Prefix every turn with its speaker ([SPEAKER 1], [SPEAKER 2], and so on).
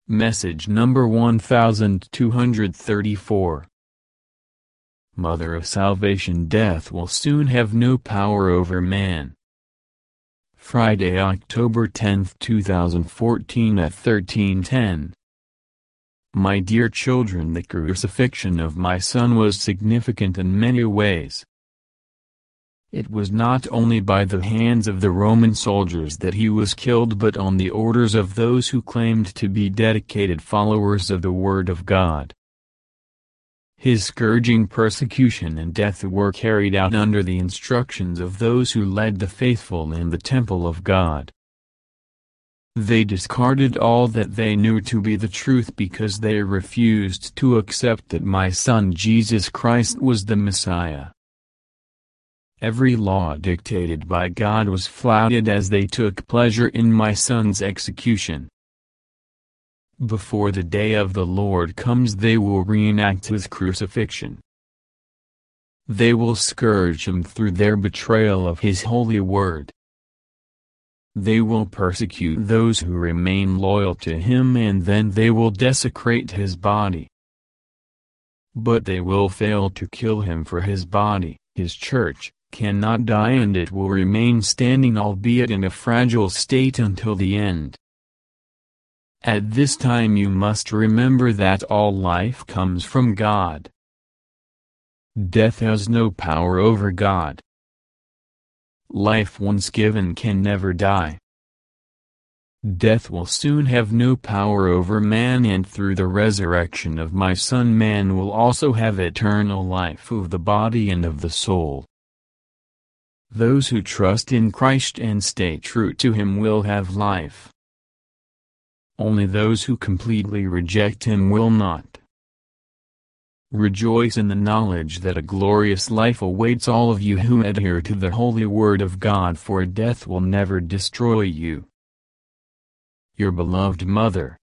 [SPEAKER 1] Message number 1234. Mother of Salvation, death will soon have no power over man. Friday, October 10, 2014 at 13:10. My dear children, the crucifixion of my son was significant in many ways. It was not only by the hands of the Roman soldiers that he was killed, but on the orders of those who claimed to be dedicated followers of the Word of God. His scourging, persecution and death were carried out under the instructions of those who led the faithful in the temple of God. They discarded all that they knew to be the truth because they refused to accept that my son Jesus Christ was the Messiah. Every law dictated by God was flouted as they took pleasure in my son's execution. Before the day of the Lord comes, they will reenact his crucifixion. They will scourge him through their betrayal of his holy word. They will persecute those who remain loyal to him, and then they will desecrate his body. But they will fail to kill him, for his body, his church, cannot die, and it will remain standing, albeit in a fragile state, until the end. At this time you must remember that all life comes from God. Death has no power over God. Life once given can never die. Death will soon have no power over man, and through the resurrection of my son man will also have eternal life of the body and of the soul. Those who trust in Christ and stay true to him will have life. Only those who completely reject him will not. Rejoice in the knowledge that a glorious life awaits all of you who adhere to the holy word of God, for death will never destroy you. Your beloved mother.